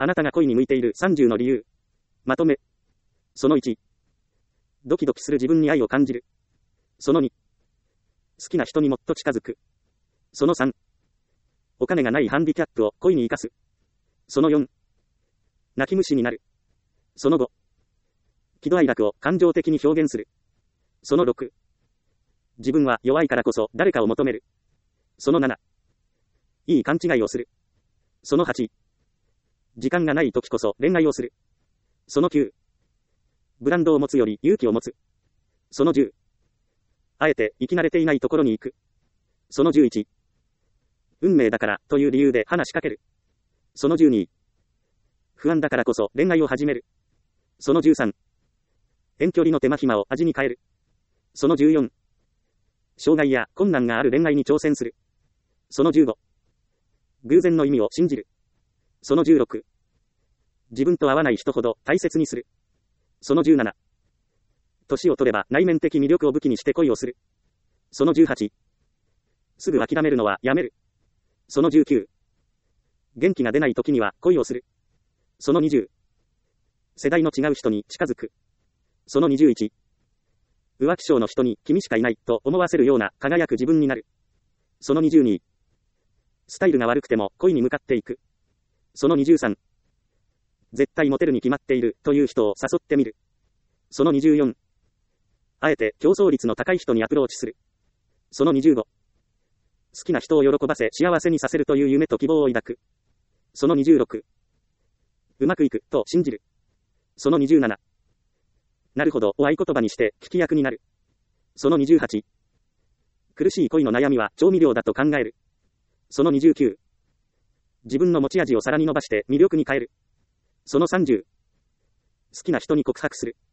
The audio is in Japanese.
あなたが恋に向いている30の理由。まとめ。その1。ドキドキする自分に愛を感じる。その2。好きな人にもっと近づく。その3。お金がないハンディキャップを恋に生かす。その4。泣き虫になる。その5。喜怒哀楽を感情的に表現する。その6。自分は弱いからこそ誰かを求める。その7。いい勘違いをする。その8。時間がない時こそ恋愛をする。その9。ブランドを持つより勇気を持つ。その10。あえて生き慣れていないところに行く。その11。運命だからという理由で話しかける。その12。不安だからこそ恋愛を始める。その13。遠距離の手間暇を味に変える。その14。障害や困難がある恋愛に挑戦する。その15。偶然の意味を信じる。その16。自分と合わない人ほど大切にする。その17。年を取れば内面的魅力を武器にして恋をする。その18。すぐ諦めるのはやめる。その19。元気が出ない時には恋をする。その20。世代の違う人に近づく。その21。浮気症の人に君しかいないと思わせるような輝く自分になる。その22。スタイルが悪くても恋に向かっていく。その23。絶対モテるに決まっているという人を誘ってみる。その24。あえて競争率の高い人にアプローチする。その25。好きな人を喜ばせ幸せにさせるという夢と希望を抱く。その26。うまくいくと信じる。その27。なるほどを合言葉にして聞き役になる。その28。苦しい恋の悩みは調味料だと考える。その29。自分の持ち味をさらに伸ばして魅力に変える。その30。好きな人に告白する。